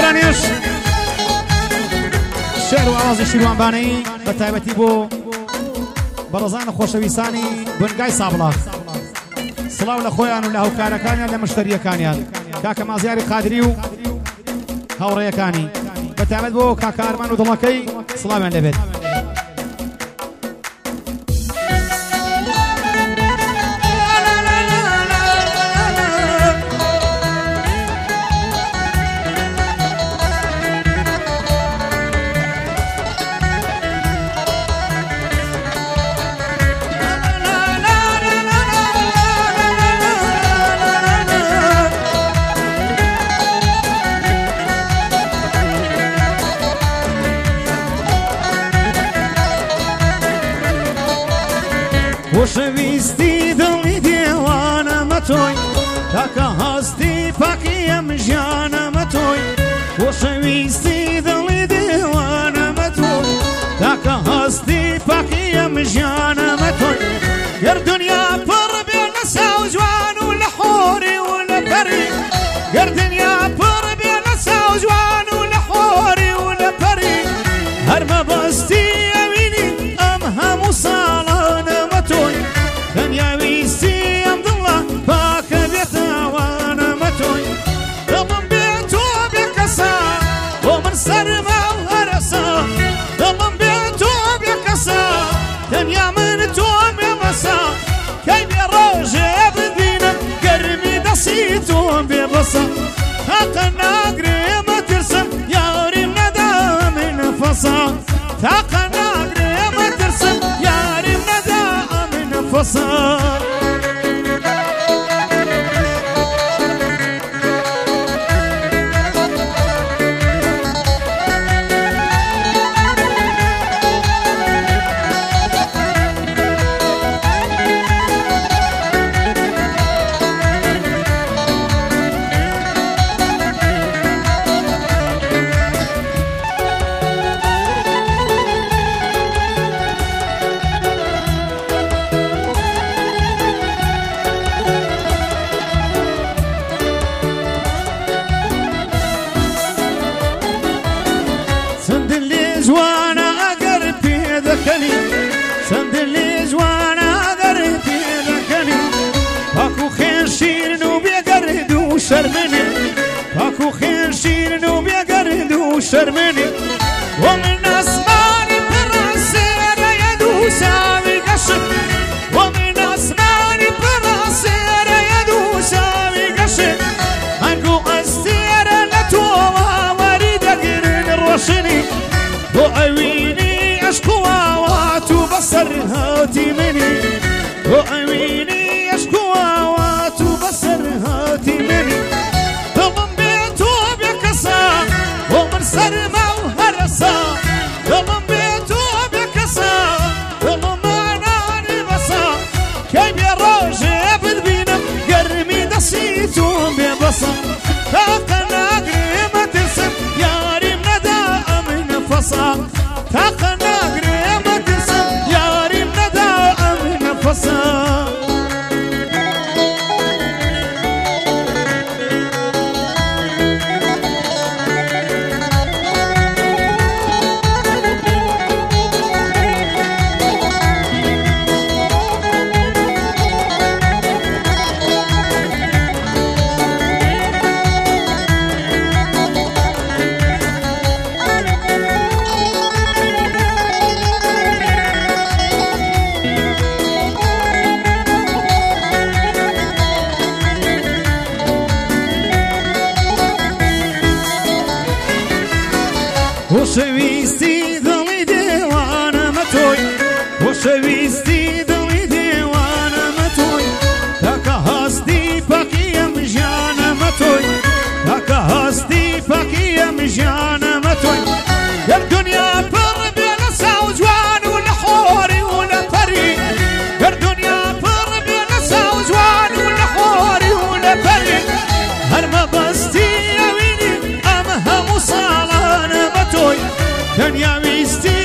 خۆشەویستانیش شێر و ئاوازی شیروانبانەی بە تایبەتی بۆ بەڕێزانە خۆشەویستانی بنگای سابڵاغ سڵاو لە خۆیان و لە هاوکارەکانیان لە مشتریەکانیان کاکە مازیاری قادری و هاوڕێیەکانی بە تایبەت بۆ کاکە ئارمان و دڵەکەی سڵاویان لەبێت خۆشەویستی دڵی دێوانەمە تۆی تاکە هەستی پاکیم ژیانەمە تۆی خۆشەویستی دڵی دێوانەمە تۆی تاکە هەستی پاکیم ژیانەمە تۆی گەر دنیا پڕ بێ لە ساو جوان و لە حۆری و لە پەری گەر دنیا پڕ بێ لە ساو جوان و لە حۆری و لە پەری هەر مەبەستی ئەوینی ئەم هەموو ساڵانەمە تۆی دنیاویستی ئەم دڵە پاکە بێتاوانەمە تۆی دڵم بێ تۆ بێ کەسە بۆ من سەرما و هەرەسە دڵم بێ تۆ بێ کەسە دنیا من تۆ بێ مەسە کەی بێ ڕۆژێ ببینم گەرمی دەستی تۆ بێ بەسە تاقە ناگرێمە ترسم یاریم نەدا من نەفەسە تاقە ناگرێمە ترسم یاریم نەدا من نەفەسە جوانە ئەگەر پێدەکەنی چەند لێ جوانە ئەگەر پێدەکەنی پاک و خێر شیرن و بێگەرد و شەرمنی پاک و خێر شیرن و بێگەرد و شەرمنی وە من ئەسمانی پڕەسێرەیە دوو چاوی گەشت وە من ئەسمانی پڕەسێرەیە دوو چاوی گەشت هەنگ و ئەستێرە لە تۆوە وەری دەگرن ڕۆشنی بۆ ئەوینی عشق و ئاوات و بەسەر هاتی منی بۆ ئەوینی عشق و ئاوات و بەسەر هاتی منی دڵم بێ تۆ بێ کەسە بۆ من سەرما و هەرەسە دڵم بێ تۆ بێ کەسە دڵم ئەنانی بەسە کەی بێ ڕۆژێ ببینم گەرمی دەستی تۆ بێ بەسە تاقە ناگرێمە ترسم یاریم نەدا ئەمن نەفەسە تاقە ناگرێمە ترسم یاریم نەدا ئەمن نەفەسە خۆشەویستی دڵی دێوانەمە تۆی خۆشەویستی دڵی دێوانەمە تۆی تاکە هەستی پاکیم ژیانەمە تۆی تاکە هەستی پاکیم ژیانەمە تۆی گەر دنیا پڕ بێ لە ساو جوان و لە حۆری و لە پەری گەر دنیا پڕ بێ لە ساو جوان و لە حۆری و لە پەری هەر مەبەستی ئەوینی ئەم هەموو ساڵانەمە تۆی دنیاویستی